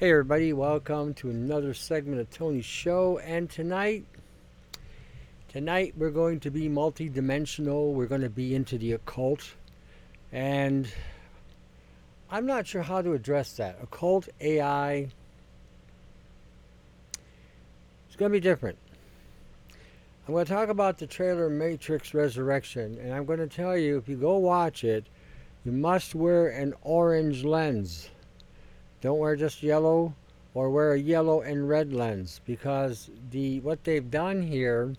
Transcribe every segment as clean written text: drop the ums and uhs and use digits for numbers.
Hey everybody, welcome to another segment of Tony's show. And tonight we're going to be multi-dimensional. We're going to be into the occult, and I'm not sure how to address that. Occult AI, it's going to be different. I'm going to talk about the trailer Matrix Resurrection, and I'm going to tell you, if you go watch it, you must wear an orange lens. Don't wear just yellow, or wear a yellow and red lens, because what they've done here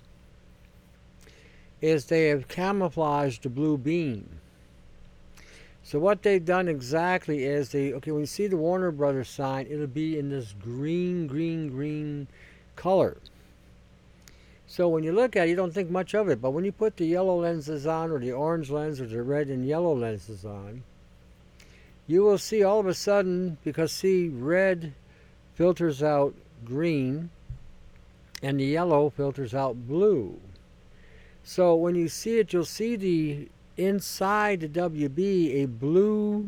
is they have camouflaged the blue beam. So what they've done exactly is when you see the Warner Brothers sign, it'll be in this green color. So when you look at it, you don't think much of it, but when you put the yellow lenses on, or the orange lens, or the red and yellow lenses on, you will see all of a sudden, because red filters out green and the yellow filters out blue. So when you see it, you'll see the inside the WB a blue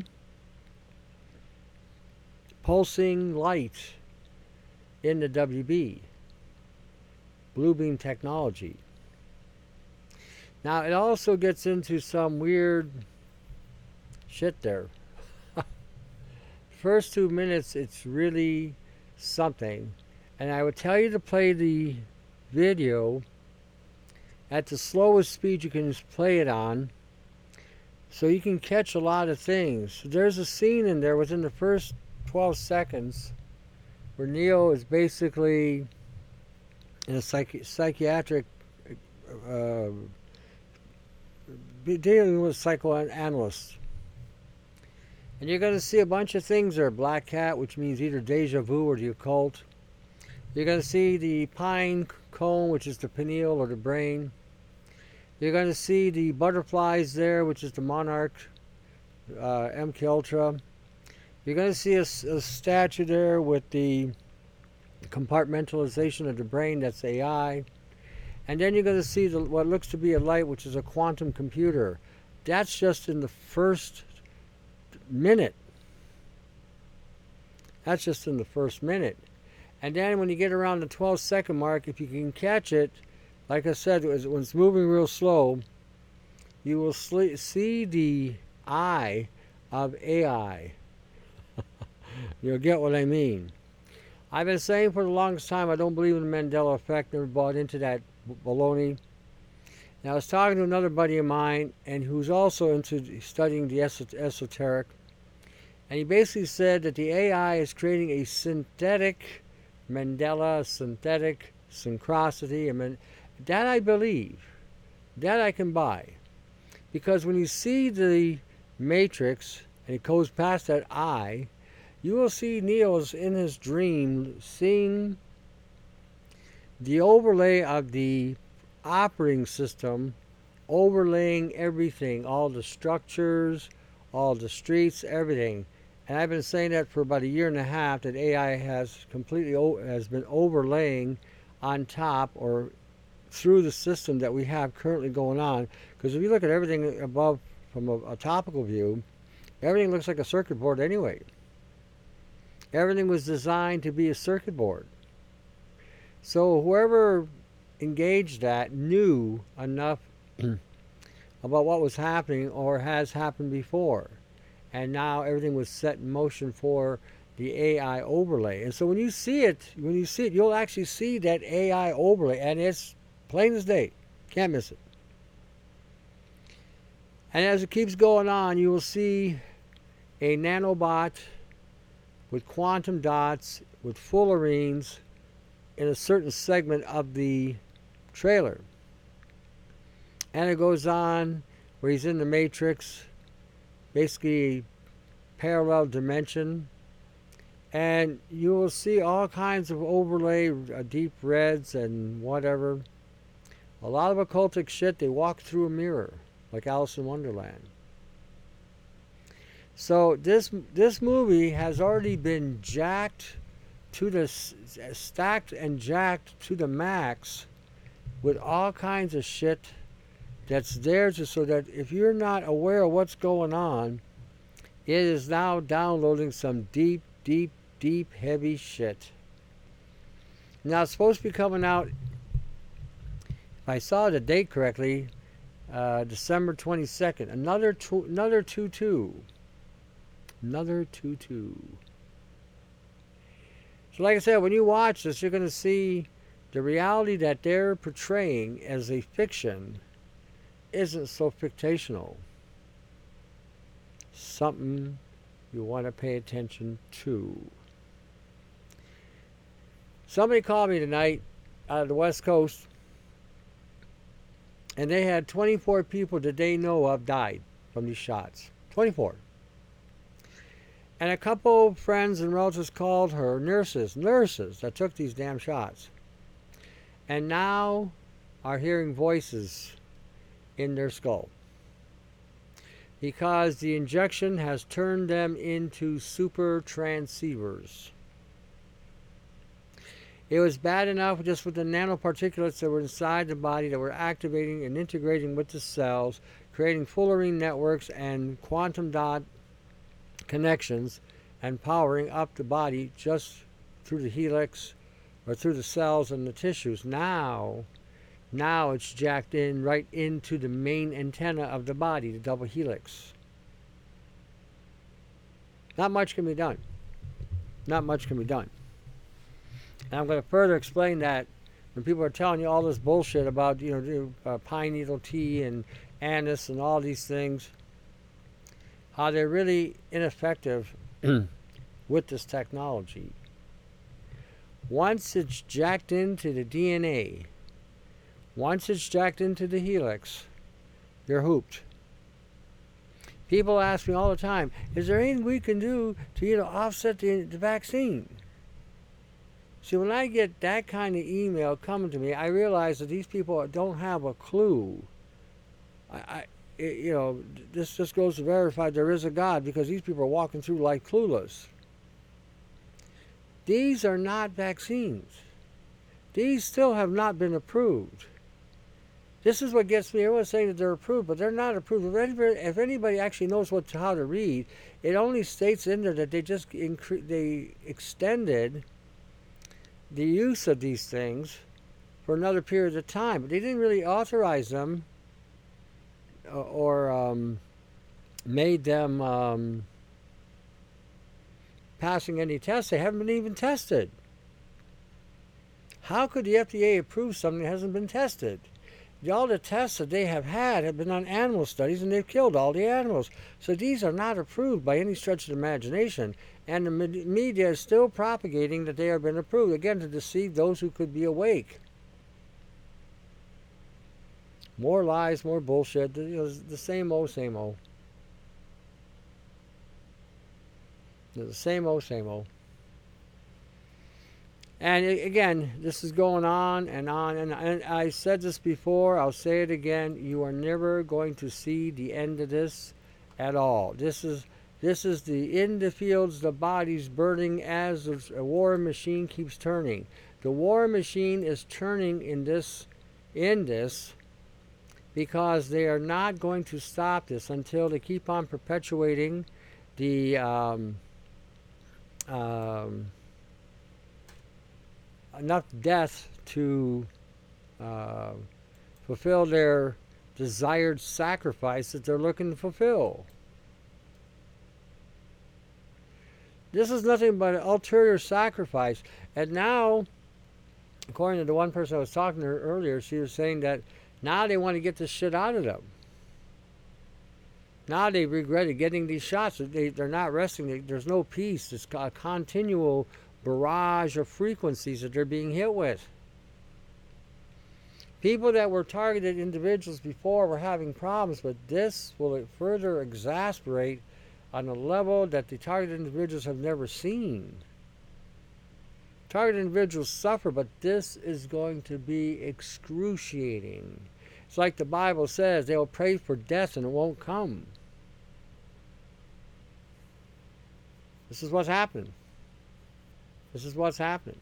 pulsing light in the WB. Blue beam technology. Now it also gets into some weird shit there. First 2 minutes, it's really something. And I would tell you to play the video at the slowest speed you can play it on, so you can catch a lot of things. There's a scene in there within the first 12 seconds where Neo is basically in a psychiatric dealing with psychoanalysts. And you're going to see a bunch of things there. Black cat, which means either deja vu or the occult. You're going to see the pine cone, which is the pineal or the brain. You're going to see the butterflies there, which is the monarch, MK Ultra. You're going to see a statue there with the compartmentalization of the brain, that's AI. And then you're going to see what looks to be a light, which is a quantum computer. That's just in the first minute. That's just in the first minute. And then when you get around the 12-second mark, if you can catch it, like I said, when it's moving real slow, you will see the eye of AI. You'll get what I mean. I've been saying for the longest time I don't believe in the Mandela effect. Never bought into that baloney. Now, I was talking to another buddy of mine, and who's also into studying the esoteric, and he basically said that the AI is creating a synthetic Mandela, synthetic synchronicity. That I believe. That I can buy. Because when you see the Matrix, and it goes past that eye, you will see Neo's in his dream seeing the overlay of the operating system overlaying everything, all the structures, all the streets, everything. And I've been saying that for about a year and a half, that AI has been overlaying on top or through the system that we have currently going on. Because if you look at everything above from a topical view, everything looks like a circuit board anyway. Everything was designed to be a circuit board. So whoever engaged that knew enough about what was happening or has happened before. And now everything was set in motion for the AI overlay. And so when you see it, you'll actually see that AI overlay, and it's plain as day. Can't miss it. And as it keeps going on, you will see a nanobot with quantum dots, with fullerenes in a certain segment of the trailer. And it goes on where he's in the Matrix, basically a parallel dimension. And you will see all kinds of overlay, deep reds and whatever. A lot of occultic shit. They walk through a mirror, like Alice in Wonderland. So this movie has already been stacked and jacked to the max with all kinds of shit that's there just so that if you're not aware of what's going on, it is now downloading some deep deep, heavy shit. Now, it's supposed to be coming out, if I saw the date correctly, December 22nd. Another 2-2. Another 2-2. So like I said, when you watch this, you're going to see the reality that they're portraying as a fiction isn't so fictional. Something you want to pay attention to. Somebody called me tonight out of the West Coast, and they had 24 people that they know of died from these shots. 24. And a couple friends and relatives called her nurses that took these damn shots. And now are hearing voices in their skull. Because the injection has turned them into super transceivers. It was bad enough just with the nanoparticulates that were inside the body that were activating and integrating with the cells, creating Fullerene networks and quantum dot connections and powering up the body just through the helix or through the cells and the tissues. Now it's jacked in right into the main antenna of the body, the double helix. Not much can be done. Not much can be done. And I'm going to further explain that when people are telling you all this bullshit about, pine needle tea and anise and all these things, how they're really ineffective with this technology. Once it's jacked into the DNA, once it's jacked into the helix, you're hooped. People ask me all the time, is there anything we can do to offset the vaccine? See, when I get that kind of email coming to me, I realize that these people don't have a clue. This just goes to verify there is a God, because these people are walking through like clueless. These are not vaccines. These still have not been approved. This is what gets me. Everyone's saying that they're approved, but they're not approved. If anybody actually knows how to read, it only states in there that they extended the use of these things for another period of time. But they didn't really authorize them or made them passing any tests. They haven't been even tested. How could the FDA approve something that hasn't been tested? All the tests that they have been on animal studies, and they've killed all the animals. So these are not approved by any stretch of the imagination. And the media is still propagating that they have been approved, again, to deceive those who could be awake. More lies, more bullshit. The same old, same old. The same old, same old. And again, this is going on and on. And I said this before, I'll say it again. You are never going to see the end of this at all. This is in the fields, the bodies burning as the war machine keeps turning. The war machine is turning in this because they are not going to stop this until they keep on perpetuating the enough death to fulfill their desired sacrifice that they're looking to fulfill. This is nothing but an ulterior sacrifice. And now, according to the one person I was talking to earlier, she was saying that now they want to get this shit out of them. Now they regretted getting these shots. They're not resting. There's no peace. It's a continual barrage of frequencies that they're being hit with. People that were targeted individuals before were having problems, but this will further exasperate on a level that the targeted individuals have never seen. Targeted individuals suffer, but this is going to be excruciating. It's like the Bible says, they will pray for death and it won't come. This is what's happening. This is what's happening.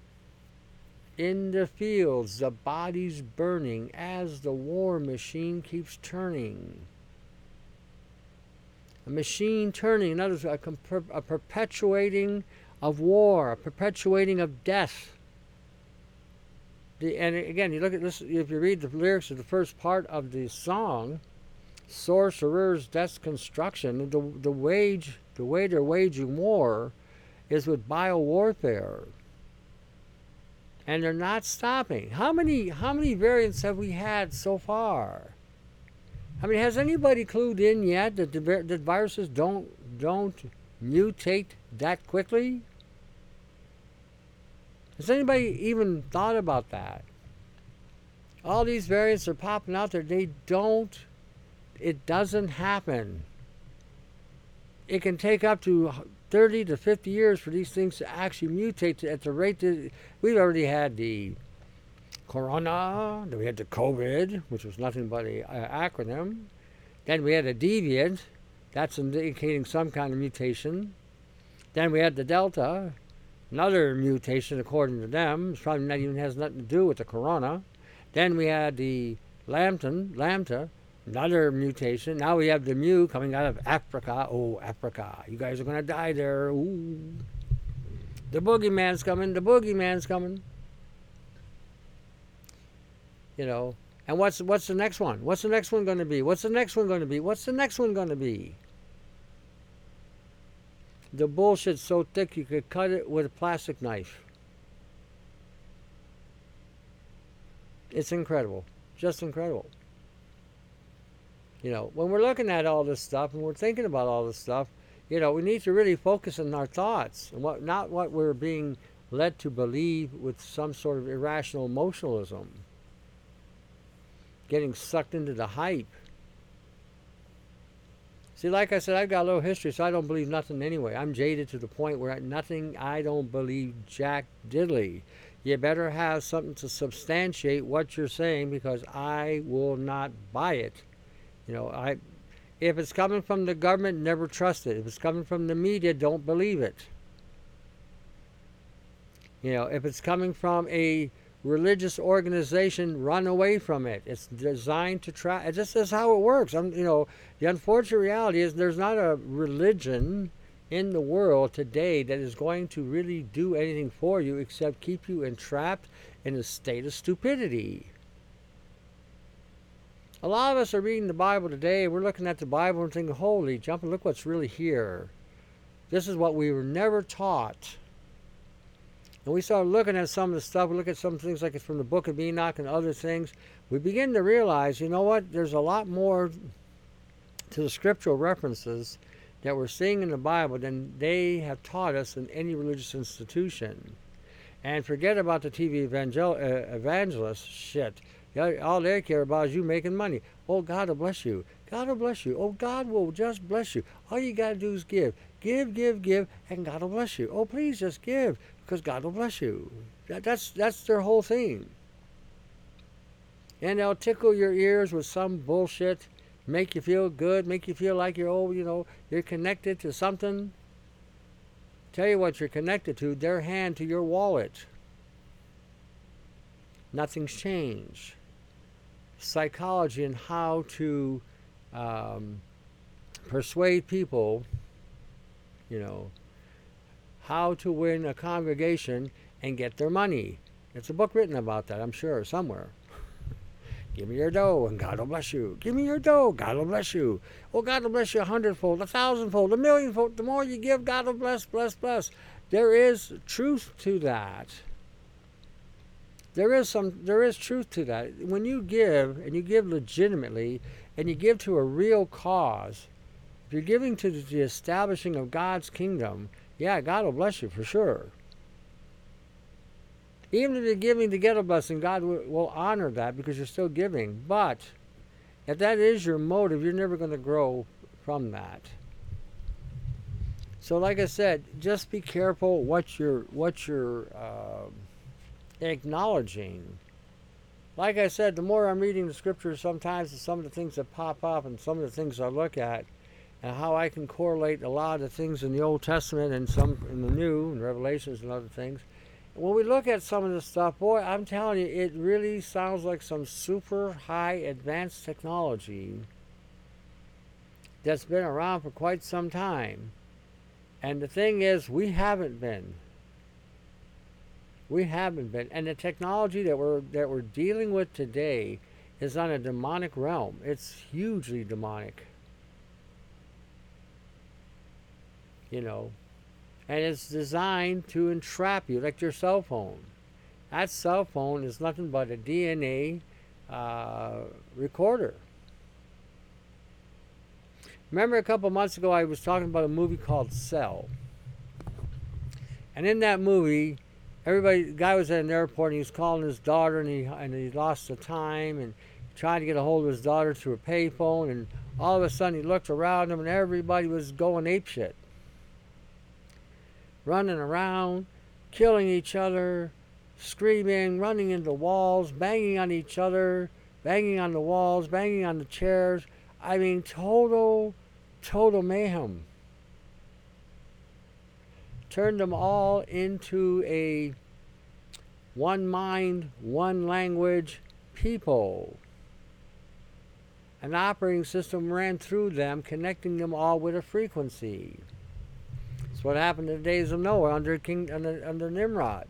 In the fields, the bodies burning as the war machine keeps turning. A machine turning, in other words, a perpetuating of war, a perpetuating of death. And again, you look at this, if you read the lyrics of the first part of the song, sorcerers, death's construction, the way they're waging war is with biowarfare. And they're not stopping. How many variants have we had so far? I mean, has anybody clued in yet that that viruses don't mutate that quickly? Has anybody even thought about that? All these variants are popping out there. It doesn't happen. It can take up to 30 to 50 years for these things to actually mutate at the rate that we've already had the corona, then we had the COVID, which was nothing but an acronym. Then we had a deviant, that's indicating some kind of mutation. Then we had the Delta, another mutation according to them. It probably not even has nothing to do with the corona. Then we had the Lambda, another mutation. Now we have the Mu coming out of Africa. Oh, Africa. You guys are going to die there. Ooh. The boogeyman's coming. The boogeyman's coming. You know. And what's the next one? What's the next one going to be? What's the next one going to be? What's the next one going to be? The bullshit's so thick you could cut it with a plastic knife. It's incredible. Just incredible. You know, when we're looking at all this stuff and we're thinking about all this stuff, you know, we need to really focus on our thoughts and not what we're being led to believe with some sort of irrational emotionalism. Getting sucked into the hype. See, like I said, I've got a little history, so I don't believe nothing anyway. I'm jaded to the point where I don't believe jack diddly. You better have something to substantiate what you're saying, because I will not buy it. You know, if it's coming from the government, never trust it. If it's coming from the media, don't believe it. You know, if it's coming from a religious organization, run away from it. It's designed to try. This is how it works. You know, the unfortunate reality is there's not a religion in the world today that is going to really do anything for you except keep you entrapped in a state of stupidity. A lot of us are reading the Bible today. We're looking at the Bible and thinking, holy jumping, look what's really here. This is what we were never taught. And we start looking at some of the stuff. We look at some things like it's from the Book of Enoch and other things. We begin to realize, you know what? There's a lot more to the scriptural references that we're seeing in the Bible than they have taught us in any religious institution. And forget about the TV evangelists. Shit. All they care about is you making money. Oh, God will bless you. God will bless you. Oh, God will just bless you. All you got to do is give. Give, give, give, and God will bless you. Oh, please just give, because God will bless you. That's their whole thing. And they'll tickle your ears with some bullshit, make you feel good, make you feel like you're connected to something. Tell you what you're connected to, their hand to your wallet. Nothing's changed. Psychology and how to persuade people, how to win a congregation and get their money. There's a book written about that, I'm sure, somewhere. Give me your dough and God will bless you. Give me your dough, God will bless you. Oh, God will bless you 100-fold, 1,000-fold, 1,000,000-fold. The more you give, God will bless, bless, bless. There is truth to that. There is truth to that. When you give, and you give legitimately, and you give to a real cause, if you're giving to the establishing of God's kingdom, yeah, God will bless you for sure. Even if you're giving to get a blessing, God will honor that because you're still giving. But if that is your motive, you're never going to grow from that. So like I said, just be careful what you're acknowledging. Like I said, the more I'm reading the scriptures, sometimes some of the things that pop up and some of the things I look at, and how I can correlate a lot of the things in the Old Testament and some in the New, and Revelations and other things. When we look at some of this stuff, boy, I'm telling you, it really sounds like some super high advanced technology that's been around for quite some time. And the thing is, we haven't been. We haven't been. And the technology that we're dealing with today is on a demonic realm. It's hugely demonic. You know. And it's designed to entrap you, like your cell phone. That cell phone is nothing but a DNA recorder. Remember a couple months ago I was talking about a movie called Cell. And in that movie, the guy was at an airport and he was calling his daughter and he lost the time and trying to get a hold of his daughter through a payphone, and all of a sudden he looked around him and everybody was going apeshit. Running around, killing each other, screaming, running into walls, banging on each other, banging on the walls, banging on the chairs. I mean, total mayhem. Turned them all into a one mind, one language people. An operating system ran through them, connecting them all with a frequency. That's what happened in the days of Noah under Nimrod.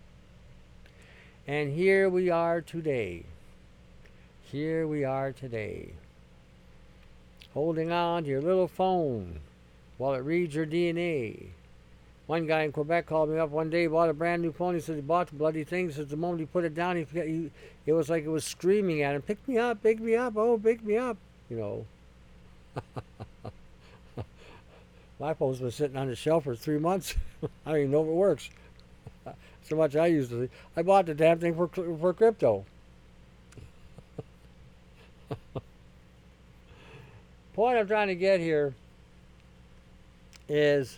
And here we are today. Here we are today. Holding on to your little phone while it reads your DNA. One guy in Quebec called me up one day, bought a brand new phone. He said he bought the bloody thing. He said the moment he put it down, it was like it was screaming at him, pick me up, oh, pick me up. You know. My phone's been sitting on the shelf for 3 months. I don't even know if it works. So much I used to. I bought the damn thing for crypto. Point I'm trying to get here is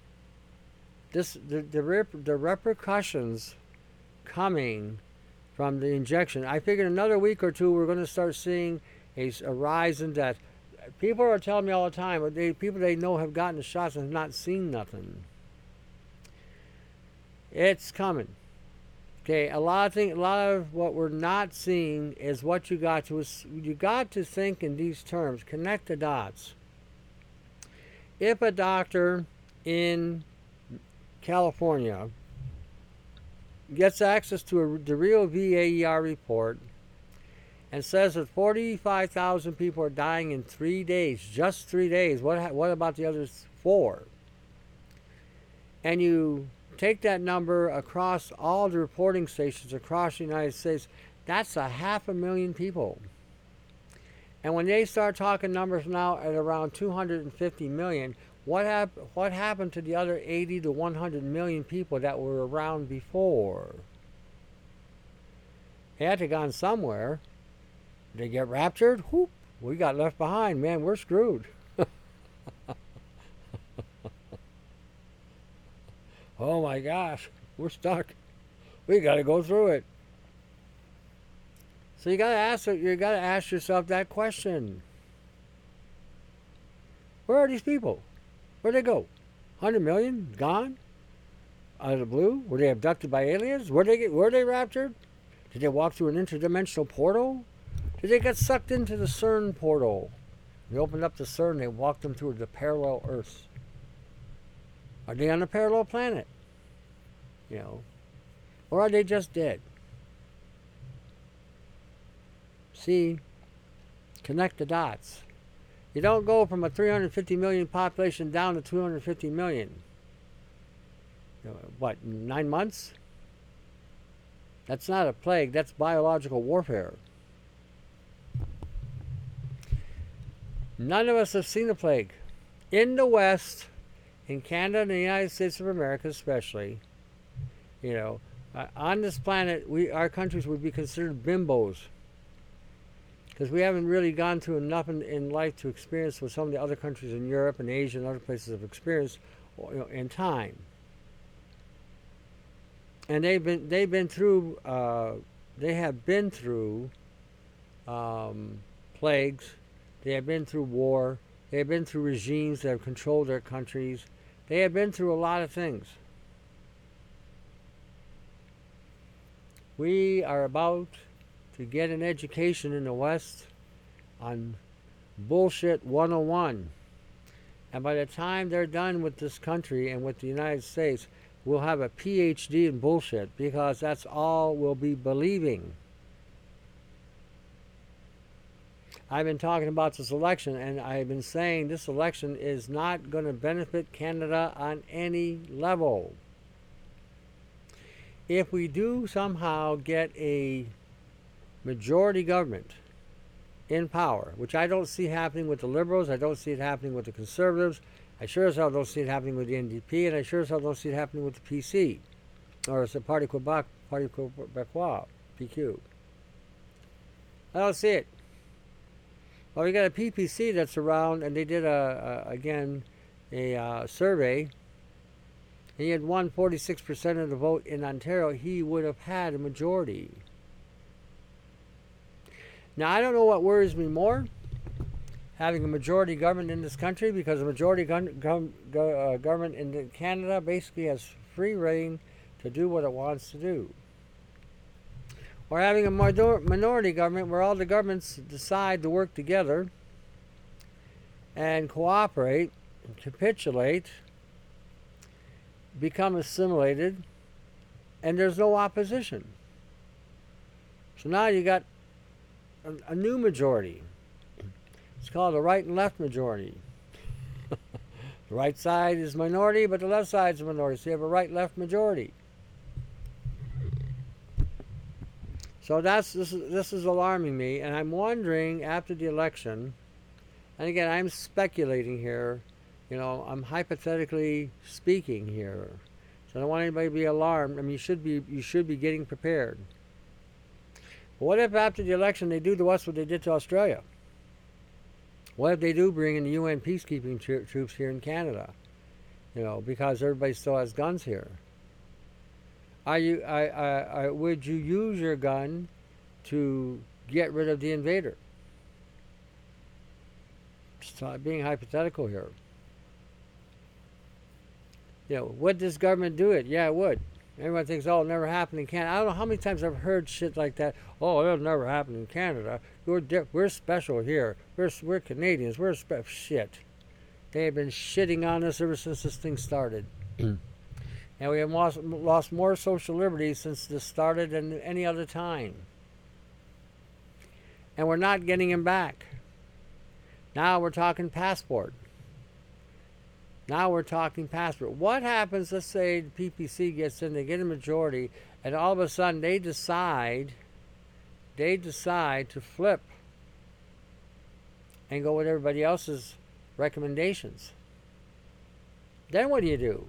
the repercussions coming from the injection. I figured another week or two we're going to start seeing a rise in death. People are telling me all the time, people they know have gotten the shots and have not seen nothing. It's coming. Okay, a lot of what we're not seeing is what you got to think in these terms. Connect the dots. If a doctor in California gets access to the real VAER report and says that 45,000 people are dying in 3 days, just 3 days, what about the other 4? And you take that number across all the reporting stations across the United States, that's 500,000 people. And when they start talking numbers now at around 250 million, what happened to the other 80 to 100 million people that were around before? They had to gone somewhere. They get raptured? Whoop, we got left behind, man, we're screwed. Oh my gosh, we're stuck. We got to go through it. So you got to ask yourself that question. Where are these people? Where'd they go? 100 million gone? Out of the blue? Were they abducted by aliens? Were they raptured? Did they walk through an interdimensional portal? Did they get sucked into the CERN portal? They opened up the CERN, they walked them through the parallel Earths. Are they on a parallel planet? You know. Or are they just dead? See, connect the dots. You don't go from a 350 million population down to 250 million. You know, what, 9 months? That's not a plague, that's biological warfare. None of us have seen a plague. In the West, in Canada and the United States of America especially, you know, on this planet, our countries would be considered bimbos. Because we haven't really gone through enough in life to experience what some of the other countries in Europe and Asia and other places have experienced, you know, in time. And they have been through plagues. They have been through war. They have been through regimes that have controlled their countries. They have been through a lot of things. We are about to get an education in the West on bullshit 101. And by the time they're done with this country and with the United States, we'll have a PhD in bullshit, because that's all we'll be believing. I've been talking about this election, and I've been saying this election is not going to benefit Canada on any level. If we do somehow get a majority government in power, which I don't see happening with the Liberals, I don't see it happening with the Conservatives, I sure as hell don't see it happening with the NDP, and I sure as hell don't see it happening with the PC, or it's the Parti Québécois, PQ. I don't see it. Well, we got a PPC that's around, and they did a survey. He had won 46% of the vote in Ontario. He would have had a majority. Now, I don't know what worries me more, having a majority government in this country, because a majority government in Canada basically has free reign to do what it wants to do. Or having a minority government where all the governments decide to work together and cooperate, and capitulate, become assimilated, and there's no opposition. So now you got a new majority. It's called a right and left majority. The right side is minority, but the left side is a minority. So you have a right-left majority. So this is alarming me, and I'm wondering after the election, and again, I'm speculating here, I'm hypothetically speaking here, so I don't want anybody to be alarmed. I mean, you should be getting prepared. But what if after the election they do to us what they did to Australia? What if they do bring in the UN peacekeeping troops here in Canada? Because everybody still has guns here. Would you use your gun to get rid of the invader? Just being hypothetical here. Would this government do it? Yeah, it would. Everyone thinks, oh, it'll never happen in Canada. I don't know how many times I've heard shit like that. Oh, it'll never happen in Canada. We're special here. We're Canadians. We're shit. They have been shitting on us ever since this thing started. And we have lost more social liberties since this started than any other time. And we're not getting them back. Now we're talking passport. What happens, let's say the PPC gets in, they get a majority, and all of a sudden they decide to flip and go with everybody else's recommendations. Then what do you do?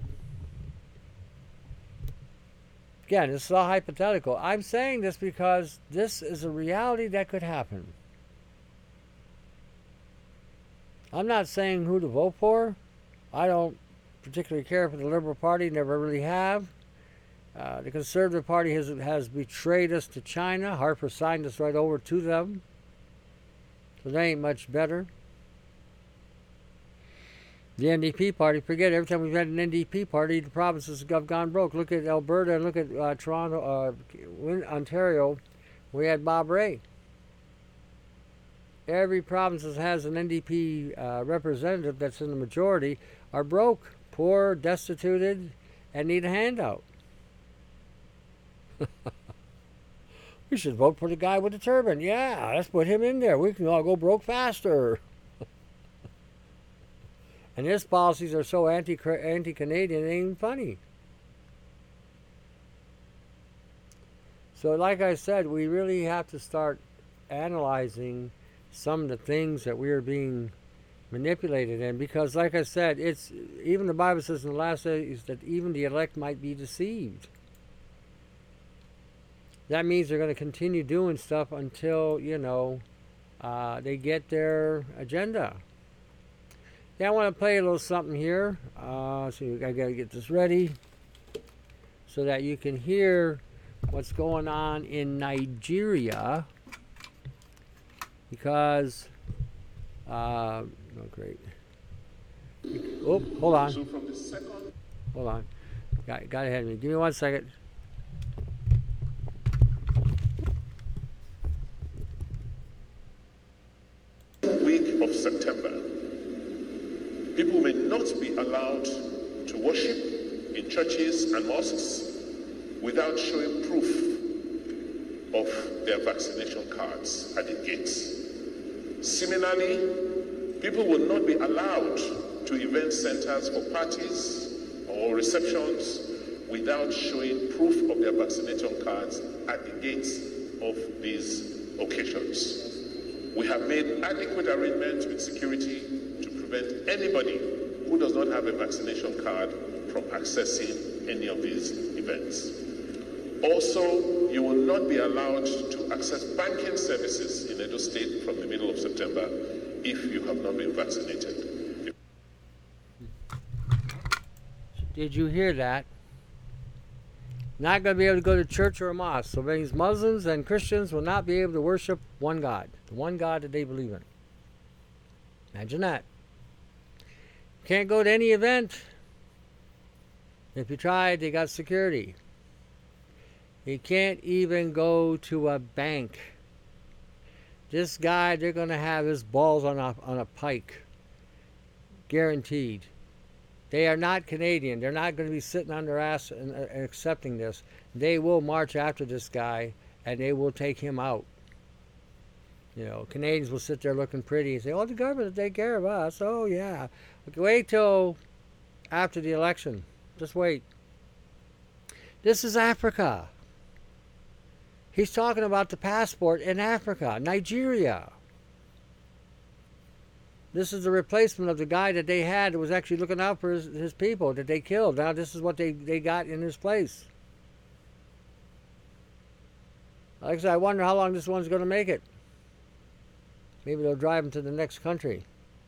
Again, this is all hypothetical. I'm saying this because this is a reality that could happen. I'm not saying who to vote for. I don't particularly care for the Liberal Party, never really have. The Conservative Party has betrayed us to China. Harper signed us right over to them. So they ain't much better. The NDP party, forget it. Every time we've had an NDP party, the provinces have gone broke. Look at Alberta and look at Toronto, Ontario. We had Bob Rae. Every province that has an NDP representative that's in the majority are broke, poor, destituted, and need a handout. We should vote for the guy with the turban. Yeah, let's put him in there. We can all go broke faster. And his policies are so anti-Canadian, it ain't even funny. So like I said, we really have to start analyzing some of the things that we are being manipulated in. Because like I said, even the Bible says in the last days that even the elect might be deceived. That means they're going to continue doing stuff until, they get their agenda. Yeah, I want to play a little something here. So I got to get this ready so that you can hear what's going on in Nigeria. Because, oh great. Oh, hold on. Hold on. Got ahead of me. Give me 1 second. Week of September. People may and mosques without showing proof of their vaccination cards at the gates. Similarly, people will not be allowed to event centers for parties or receptions without showing proof of their vaccination cards at the gates of these occasions. We have made adequate arrangements with security to prevent anybody who does not have a vaccination card from accessing any of these events. Also, you will not be allowed to access banking services in Edo State from the middle of September if you have not been vaccinated. Did you hear that? Not going to be able to go to church or a mosque. So that means Muslims and Christians will not be able to worship one God, the one God that they believe in. Imagine that. Can't go to any event. If you tried, they got security. You can't even go to a bank. This guy, they're going to have his balls on a pike. Guaranteed. They are not Canadian. They're not going to be sitting on their ass and accepting this. They will march after this guy, and they will take him out. You know, Canadians will sit there looking pretty and say, oh, the government will take care of us. Oh, yeah. Okay, wait till after the election. Just wait. This is Africa. He's talking about the passport in Africa, Nigeria. This is the replacement of the guy that they had that was actually looking out for his people that they killed. Now this is what they got in his place. Like I said, I wonder how long this one's going to make it. Maybe they'll drive him to the next country.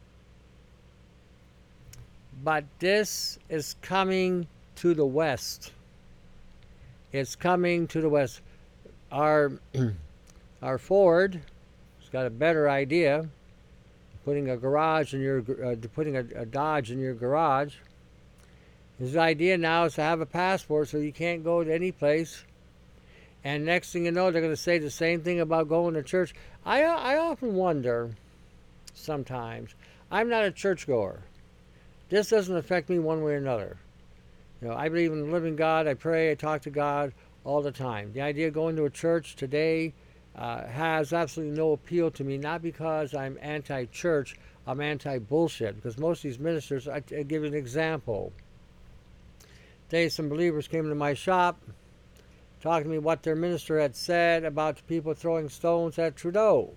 But this is coming to the West. It's coming to the West. Our Ford has got a better idea. Putting a garage in your, putting a Dodge in your garage. His idea now is to have a passport so you can't go to any place. And next thing you know, they're going to say the same thing about going to church. I often wonder, sometimes, I'm not a churchgoer. This doesn't affect me one way or another. You know, I believe in the living God. I pray. I talk to God all the time. The idea of going to a church today has absolutely no appeal to me, not because I'm anti-church, I'm anti-bullshit, because most of these ministers, I give you an example. Today some believers came to my shop, talking to me what their minister had said about the people throwing stones at Trudeau,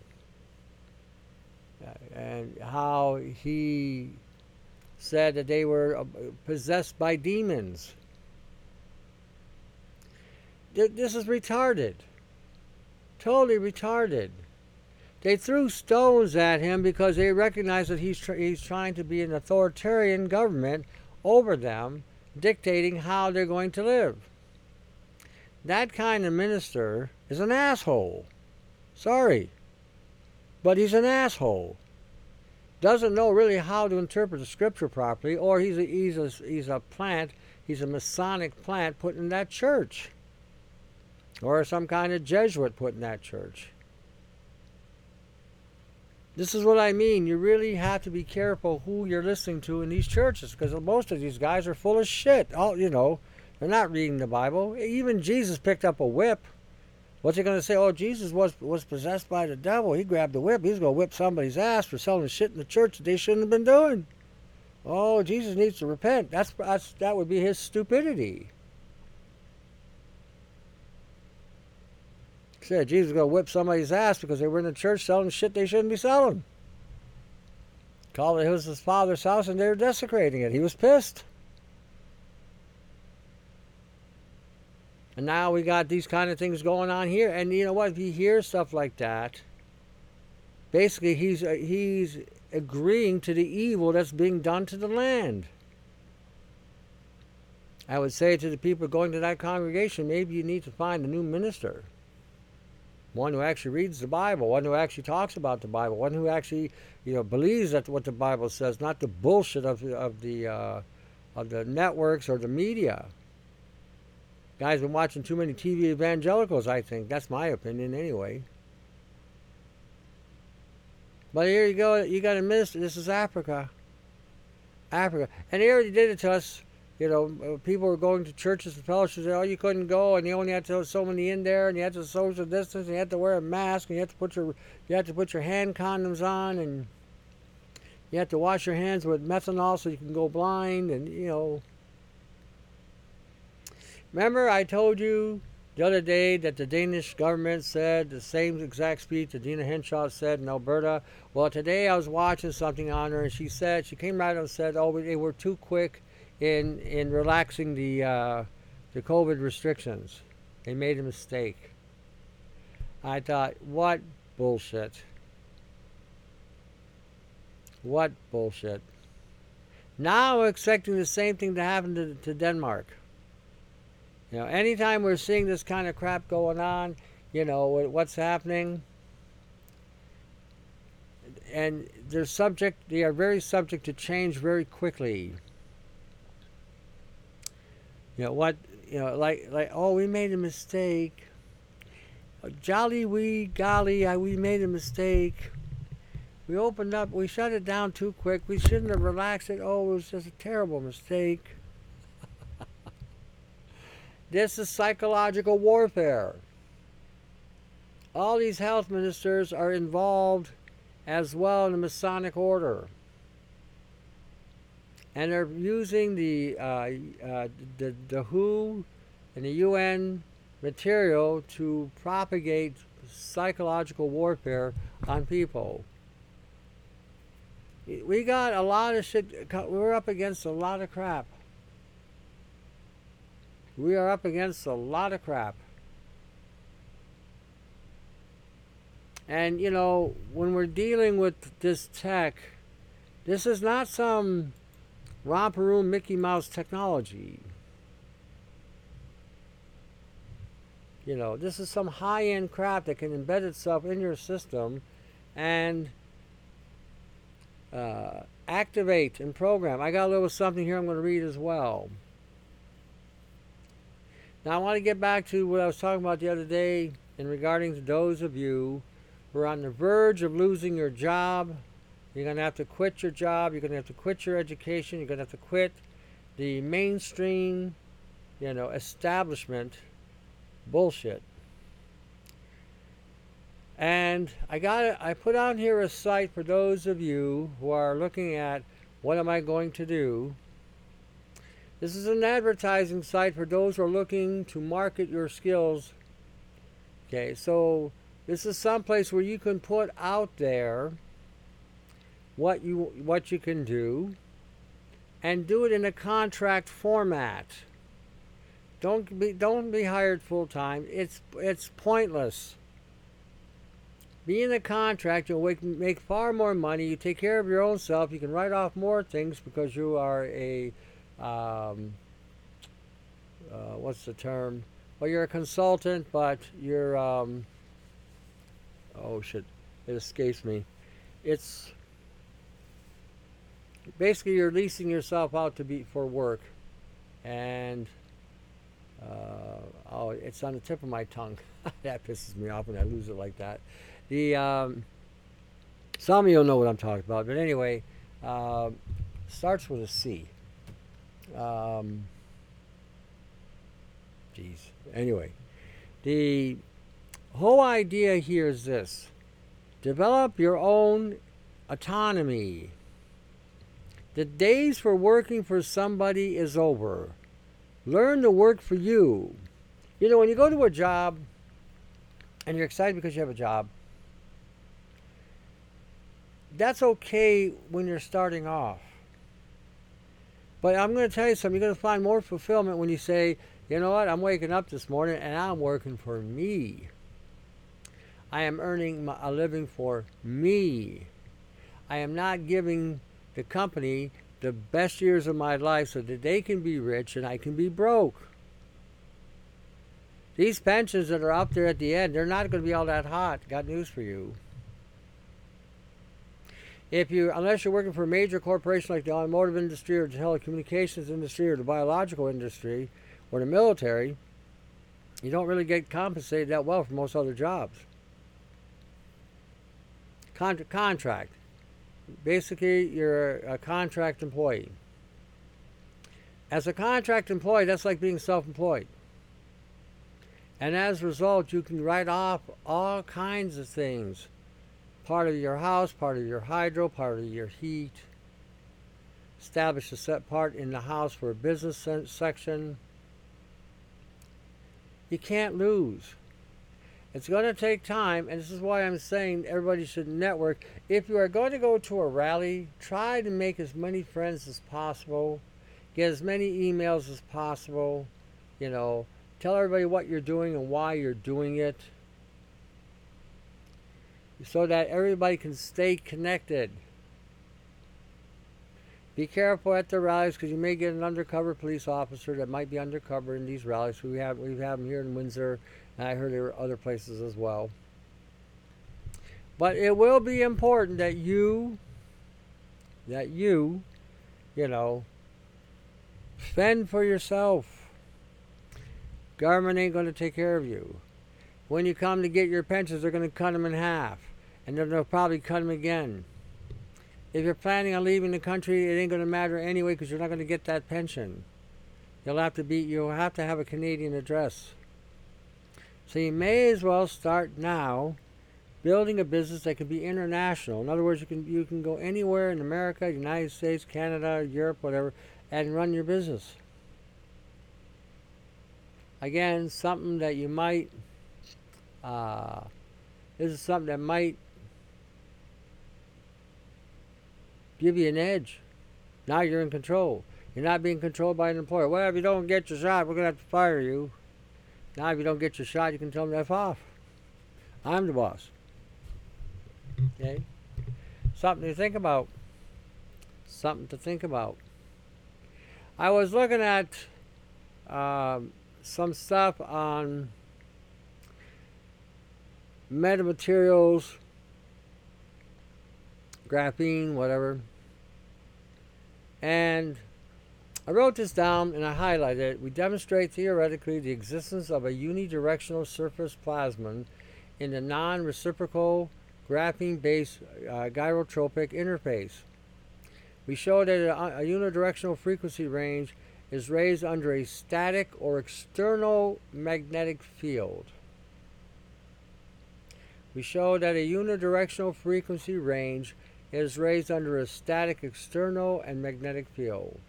and how he said that they were possessed by demons. This is retarded. Totally retarded. They threw stones at him because they recognize that he's trying to be an authoritarian government over them, dictating how they're going to live. That kind of minister is an asshole. Sorry. But he's an asshole. Doesn't know really how to interpret the scripture properly, or he's a plant, he's a Masonic plant put in that church. Or some kind of Jesuit put in that church. This is what I mean. You really have to be careful who you're listening to in these churches, because most of these guys are full of shit. Oh, you know, they're not reading the Bible. Even Jesus picked up a whip. What's he going to say? Oh, Jesus was possessed by the devil. He grabbed the whip. He's going to whip somebody's ass for selling shit in the church that they shouldn't have been doing. Oh, Jesus needs to repent. That would be his stupidity. Said Jesus was going to whip somebody's ass because they were in the church selling shit they shouldn't be selling. Called it was his father's house and they were desecrating it. He was pissed. And now we got these kind of things going on here. And you know what? If you hear stuff like that, basically he's agreeing to the evil that's being done to the land. I would say to the people going to that congregation, maybe you need to find a new minister. One who actually reads the Bible, one who actually talks about the Bible, one who actually, believes that what the Bible says, not the bullshit of the networks or the media. Guys been watching too many TV evangelicals, I think. That's my opinion anyway. But here you go, you got a minister. This is Africa. Africa. And they already did it to us People were going to churches and fellowships. Oh, you couldn't go, and you only had to have so many in there, and you had to social distance, and you had to wear a mask, and you had to put your hand condoms on, and you had to wash your hands with methanol so you can go blind, and Remember, I told you the other day that the Danish government said the same exact speech that Dina Hinshaw said in Alberta. Well, today I was watching something on her, and she came right out and said, "Oh, they were too quick in relaxing the COVID restrictions. They made a mistake." I thought, what bullshit? What bullshit? Now I'm expecting the same thing to happen to Denmark. Anytime we're seeing this kind of crap going on, what's happening, and they are very subject to change very quickly. Oh, we made a mistake. Golly, we made a mistake. We shut it down too quick. We shouldn't have relaxed it. Oh, it was just a terrible mistake. This is psychological warfare. All these health ministers are involved as well in the Masonic order. And they're using the WHO and the UN material to propagate psychological warfare on people. We got a lot of shit. We're up against a lot of crap. We are up against a lot of crap. And, when we're dealing with this tech, this is not some romper room Mickey Mouse technology. This is some high-end crap that can embed itself in your system and activate and program. I got a little something here I'm going to read as well. Now, I want to get back to what I was talking about the other day in regarding to those of you who are on the verge of losing your job. You're going to have to quit your job. You're going to have to quit your education. You're going to have to quit the mainstream, establishment bullshit. And I put on here a site for those of you who are looking at what am I going to do. This is an advertising site for those who are looking to market your skills. Okay, so this is someplace where you can put out there what you can do, and do it in a contract format. Don't be hired full time. It's pointless. Be in a contract. You'll make far more money. You take care of your own self. You can write off more things because you are a what's the term? Well, you're a consultant, but you're oh shit, it escapes me. It's basically you're leasing yourself out for work, and it's on the tip of my tongue. That pisses me off when I lose it like that. Some of you'll know what I'm talking about, but anyway, starts with a C. Anyway, the whole idea here is this: develop your own autonomy. The days for working for somebody is over. Learn to work for you. When you go to a job and you're excited because you have a job, that's okay when you're starting off. But I'm going to tell you something. You're going to find more fulfillment when you say, you know what, I'm waking up this morning and I'm working for me. I am earning a living for me. I am not giving the company the best years of my life so that they can be rich and I can be broke. These pensions that are up there at the end, they're not going to be all that hot. Got news for you. Unless you're working for a major corporation like the automotive industry or the telecommunications industry or the biological industry or the military, you don't really get compensated that well for most other jobs. Contract. Basically, you're a contract employee. As a contract employee, that's like being self-employed. And as a result, you can write off all kinds of things. Part of your house, part of your hydro, part of your heat. Establish a set part in the house for a business section. You can't lose. It's going to take time, and this is why I'm saying everybody should network. If you are going to go to a rally, try to make as many friends as possible. Get as many emails as possible. You know, tell everybody what you're doing and why you're doing it, so that everybody can stay connected. Be careful at the rallies, because you may get an undercover police officer that might be undercover in these rallies. We've had them here in Windsor, and I heard there were other places as well. But it will be important that you know, fend for yourself. Government ain't going to take care of you. When you come to get your pensions, they're going to cut them in half, and then they'll probably cut them again. If you're planning on leaving the country, it ain't going to matter anyway, because you're not going to get that pension. You'll have to have a Canadian address. So you may as well start now building a business that can be international. In other words, you can go anywhere in America, United States, Canada, Europe, whatever, and run your business. Again, something that you might, this is something that might give you an edge. Now you're in control. You're not being controlled by an employer. Well, if you don't get your shot, we're going to have to fire you. Now if you don't get your shot, you can tell them to F off. I'm the boss. Okay? Something to think about. Something to think about. I was looking at some stuff on metamaterials, graphene, whatever. And I wrote this down and I highlighted it. We demonstrate theoretically the existence of a unidirectional surface plasmon in the non-reciprocal graphene-based gyrotropic interface. We show that a unidirectional frequency range is raised under a static or external magnetic field. We show that a unidirectional frequency range is raised under a static external and magnetic field.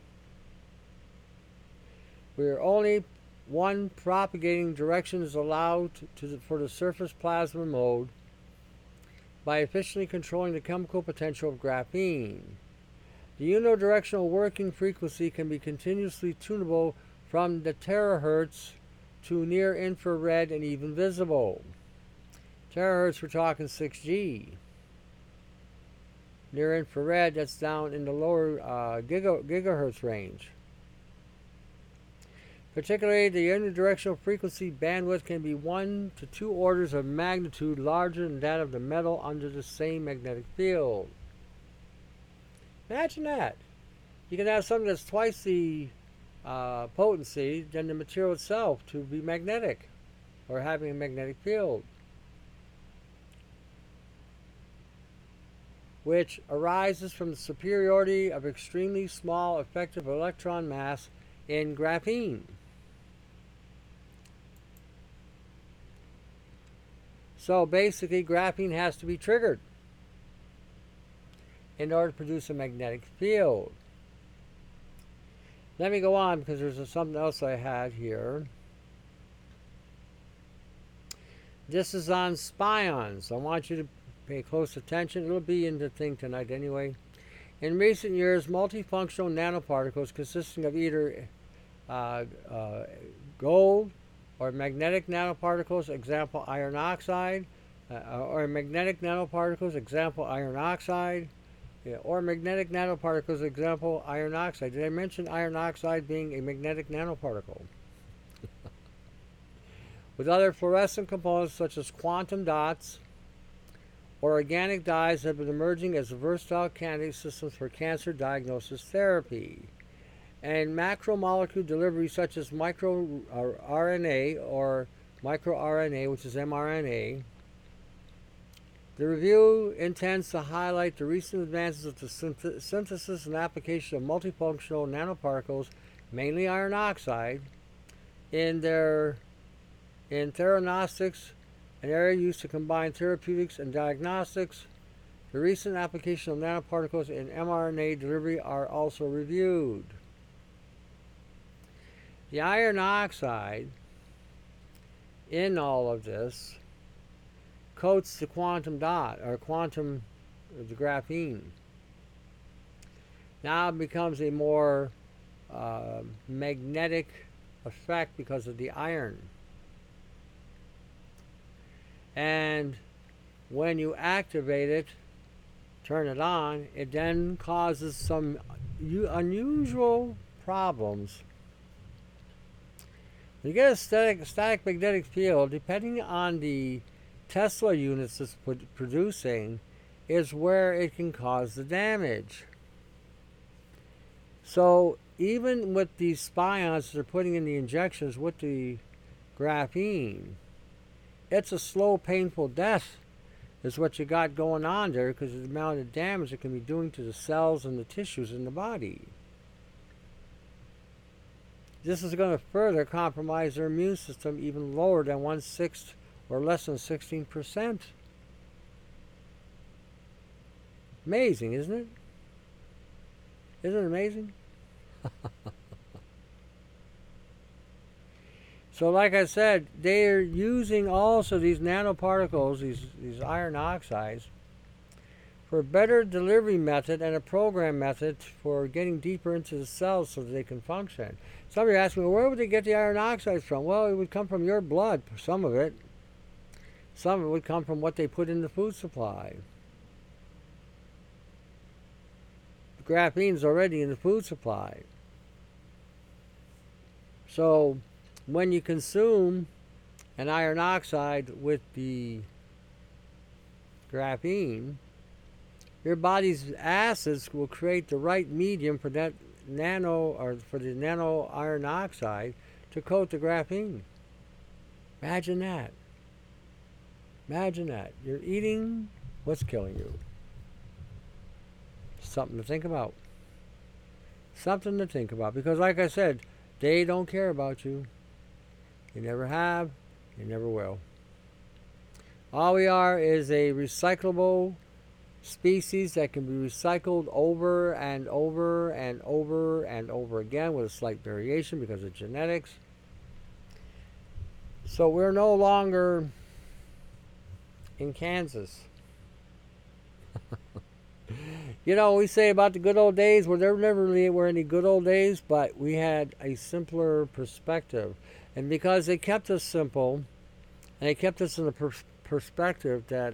Where only one propagating direction is allowed for the surface plasma mode by efficiently controlling the chemical potential of graphene. The unidirectional working frequency can be continuously tunable from the terahertz to near infrared and even visible. Terahertz, we're talking 6G. Near infrared, that's down in the lower gigahertz range. Particularly, the unidirectional frequency bandwidth can be 1 to 2 orders of magnitude larger than that of the metal under the same magnetic field. Imagine that. You can have something that's twice the potency than the material itself to be magnetic or having a magnetic field, which arises from the superiority of extremely small effective electron mass in graphene. So basically, graphene has to be triggered in order to produce a magnetic field. Let me go on, because there's something else I had here. This is on spions. I want you to pay close attention. It'll be in the thing tonight anyway. In recent years, multifunctional nanoparticles consisting of either gold or magnetic nanoparticles, example iron oxide, or magnetic nanoparticles, example iron oxide, or magnetic nanoparticles, example iron oxide. Did I mention iron oxide being a magnetic nanoparticle? With other fluorescent components such as quantum dots or organic dyes have been emerging as versatile candidate systems for cancer diagnosis therapy. And macromolecule delivery such as microRNA or microRNA, which is mRNA. The review intends to highlight the recent advances of the synthesis and application of multifunctional nanoparticles mainly iron oxide, in theranostics, an area used to combine therapeutics and diagnostics. The recent application of nanoparticles in mRNA delivery are also reviewed. The iron oxide in all of this coats the quantum dot, or the graphene. Now it becomes a more magnetic effect because of the iron. And when you activate it, turn it on, it then causes some unusual problems. When you get a static magnetic field, depending on the Tesla units it's producing, is where it can cause the damage. So even with these spions they're putting in the injections with the graphene, it's a slow, painful death is what you got going on there, because of the amount of damage it can be doing to the cells and the tissues in the body. This is going to further compromise their immune system even lower than 1/6 or less than 16%. Amazing, isn't it? Isn't it amazing? So like I said, they're using also these nanoparticles, these iron oxides, for a better delivery method and a program method for getting deeper into the cells so that they can function. Somebody asked me, well, where would they get the iron oxides from? Well, it would come from your blood, some of it. Some of it would come from what they put in the food supply. The graphene's already in the food supply. So when you consume an iron oxide with the graphene, your body's acids will create the right medium for that for the nano iron oxide to coat the graphene. Imagine that. Imagine that. You're eating what's killing you. Something to think about. Something to think about. Because like I said, they don't care about you. You never have. You never will. All we are is a recyclable species that can be recycled over and over and over and over again with a slight variation because of genetics. So we're no longer in Kansas. You know, we say about the good old days, well, there never really were any good old days, but we had a simpler perspective. And because they kept us simple, and they kept us in a perspective that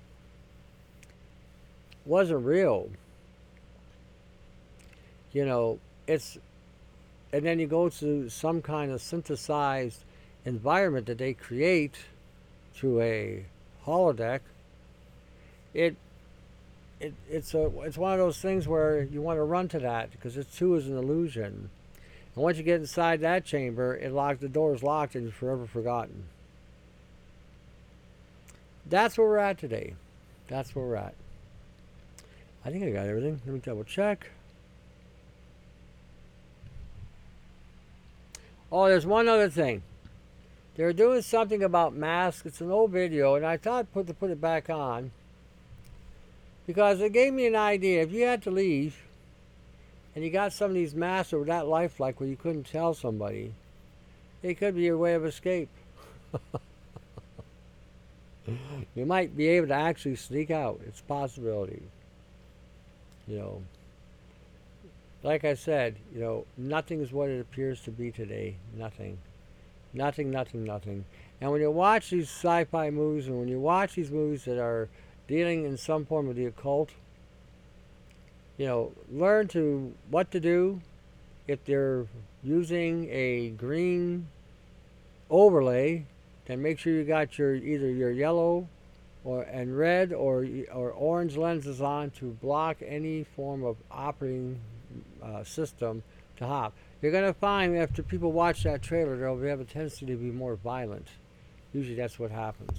wasn't real, you know, and then you go to some kind of synthesized environment that they create through a holodeck. It's one of those things where you want to run to that because it too is an illusion. And once you get inside that chamber, the door is locked and you're forever forgotten. That's where we're at today. That's where we're at. I think I got everything. Let me double check. Oh, there's one other thing. They're doing something about masks. It's an old video, and I thought to put it back on because it gave me an idea. If you had to leave and you got some of these masks that were that lifelike where you couldn't tell somebody, it could be your way of escape. You might be able to actually sneak out. It's a possibility. You know, like I said, you know, nothing is what it appears to be today. Nothing. Nothing, nothing, nothing. And when you watch these sci-fi movies and when you watch these movies that are dealing in some form of the occult, you know, learn what to do if they're using a green overlay. Then make sure you got either your yellow and red or orange lenses on to block any form of operating system to hop. You're going to find after people watch that trailer, they'll have a tendency to be more violent. Usually that's what happens.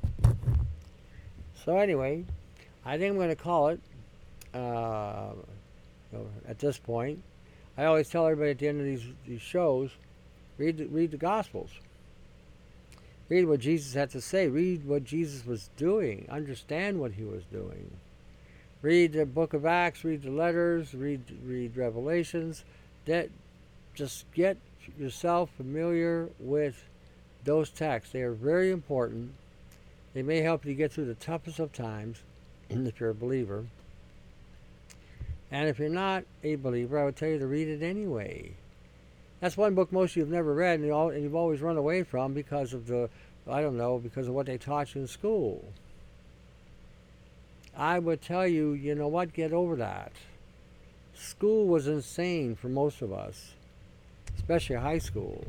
So anyway, I think I'm going to call it at this point. I always tell everybody at the end of these shows, read the Gospels. Read what Jesus had to say. Read what Jesus was doing. Understand what he was doing. Read the book of Acts. Read the letters. Read Revelations. Just get yourself familiar with those texts. They are very important. They may help you get through the toughest of times if you're a believer. And if you're not a believer, I would tell you to read it anyway. That's one book most of you have never read and you've always run away from because of because of what they taught you in school. I would tell you, you know what, get over that. School was insane for most of us, especially high school.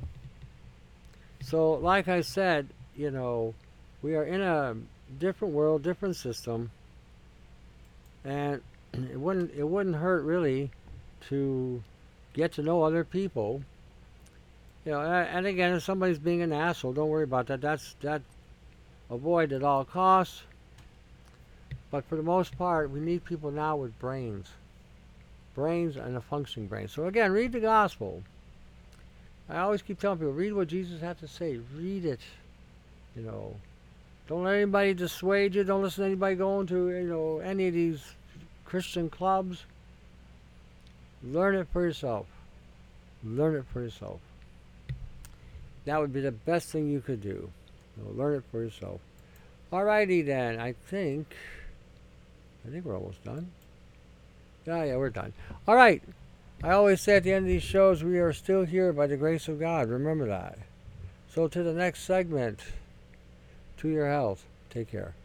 So, like I said, we are in a different world, different system, and it wouldn't hurt really to get to know other people. And again, if somebody's being an asshole, don't worry about that. That avoid at all costs. But for the most part, we need people now with brains and a functioning brain. So again, read the gospel. I always keep telling people, read what Jesus had to say. Read it. Don't let anybody dissuade you. Don't listen to anybody going to any of these Christian clubs. Learn it for yourself. Learn it for yourself. That would be the best thing you could do. Learn it for yourself. Alrighty then. I think we're almost done. Yeah, we're done. All right. I always say at the end of these shows, we are still here by the grace of God. Remember that. So to the next segment, to your health. Take care.